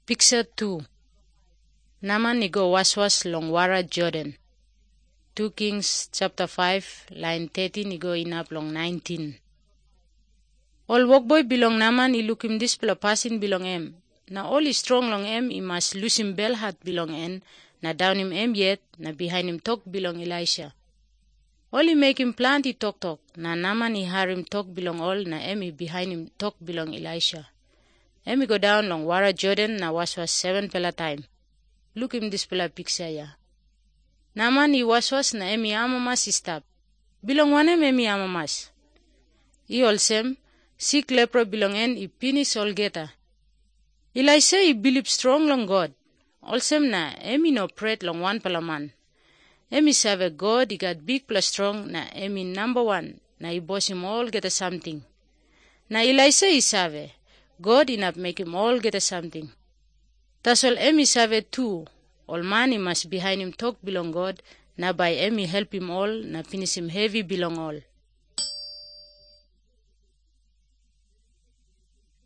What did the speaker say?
Picture 2. Naaman ni go waswas long wara Jordan. 2 Kings chapter 5 line 13 ni go inap long 19. All workboy bilong Naaman I look him this pela pasin bilong em. Na all is strong long em I must lose him bell hat bilong en. Na down him em yet na behind him talk bilong Elisha. All I make him plant I talk. Na Naaman I har him talk bilong all na em I behind him talk bilong Elisha. Em I go down long wara Jordan na waswas 7 pela time. Look him this pela picture ya. Naaman I waswas na em I amamas I stop. Bilong wanem em I amamas. I olsem, sick lepro bilong en I finish all geta. Elisha I believe strong long God. Olsem na em I no pret long one pela man. Em I serve God I got big plus strong na em I number 1 na I boss him all get something. Na Elisha I serve. God enough make him all get something. That's all em I serve too. All man I must behind him talk belong God. Na by em I help him all na finish him heavy belong all.